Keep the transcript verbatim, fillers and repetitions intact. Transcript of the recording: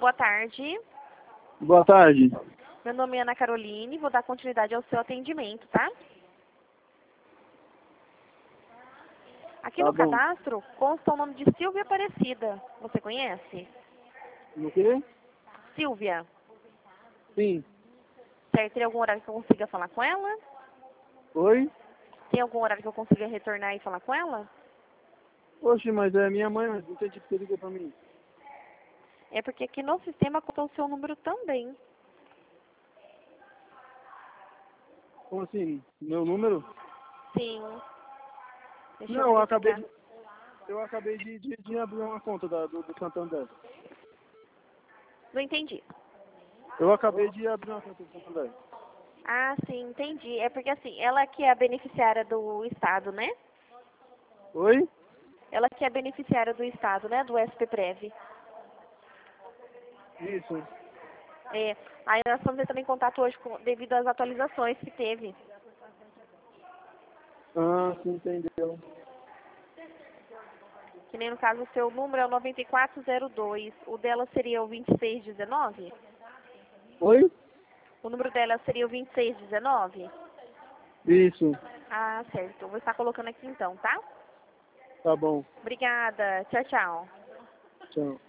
boa tarde. Boa tarde. Meu nome é Ana Caroline, vou dar continuidade ao seu atendimento, tá? Aqui Tá no bom. cadastro consta o nome de Silvia Aparecida. Você conhece? No quê? Silvia. Sim. Certo, tem algum horário que eu consiga falar com ela? Oi? Tem algum horário que eu consiga retornar e falar com ela? Oxe, mas é minha mãe, mas não entendi que você ligou pra mim. É porque aqui no sistema conta o seu número também. Como assim? Meu número? Sim. Deixa eu Não, eu acabei verificar. de, eu acabei de, de, de abrir uma conta da, do, do Santander. Não entendi. Eu acabei de abrir uma conta do Santander. Ah, sim, entendi. É porque assim, ela que é a beneficiária do Estado, né? Oi? Ela que é beneficiária do Estado, né? Do S P Prev. Isso. É, aí nós estamos entrando em contato hoje com, devido às atualizações que teve. Ah, sim, entendeu. Que nem no caso o seu número é o nove quatro zero dois. O dela seria o vinte e seis dezenove? Oi? O número dela seria o vinte e seis dezenove? Isso. Ah, certo. Eu vou estar colocando aqui então, tá? Tá bom. Obrigada. Tchau, tchau. Tchau.